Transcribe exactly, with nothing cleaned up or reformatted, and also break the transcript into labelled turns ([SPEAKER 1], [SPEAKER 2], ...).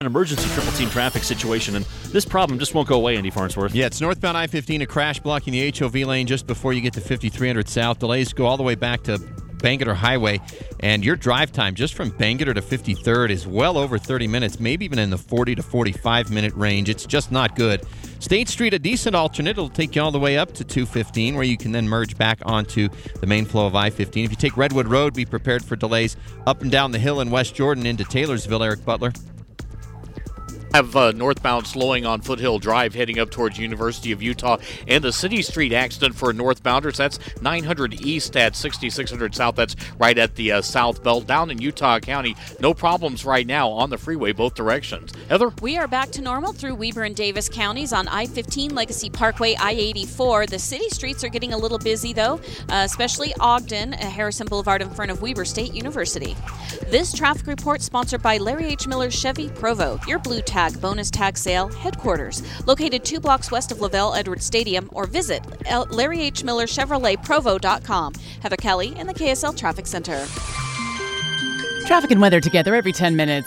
[SPEAKER 1] An emergency triple team traffic situation, and this problem just won't go away, Andy Farnsworth.
[SPEAKER 2] Yeah, it's northbound I fifteen, a crash blocking the H O V lane just before you get to fifty-three hundred South. Delays go all the way back to Bangerter Highway, and your drive time just from Bangerter to fifty-third is well over thirty minutes, maybe even in the forty to forty-five minute range. It's just not good. State Street, a decent alternate. It'll take you all the way up to two fifteen, where you can then merge back onto the main flow of I fifteen. If you take Redwood Road, be prepared for delays up and down the hill in West Jordan into Taylorsville. Eric Butler.
[SPEAKER 3] Have uh, northbound slowing on Foothill Drive heading up towards University of Utah, and the City Street accident for northbounders. That's nine hundred east at sixty-six hundred south. That's right at the uh, South Belt. Down in Utah County, no problems right now on the freeway both directions. Heather?
[SPEAKER 4] We are back to normal through Weber and Davis counties on I fifteen, Legacy Parkway, I eighty-four. The city streets are getting a little busy, though, uh, especially Ogden, uh, Harrison Boulevard in front of Weber State University. This traffic report sponsored by Larry H. Miller Chevy Provo, your blue tag bonus tag sale headquarters, located two blocks west of Lavelle Edwards Stadium, or visit Larry H. Miller Chevrolet Provo dot com. Heather Kelly in the K S L Traffic Center.
[SPEAKER 5] Traffic and weather together every ten minutes.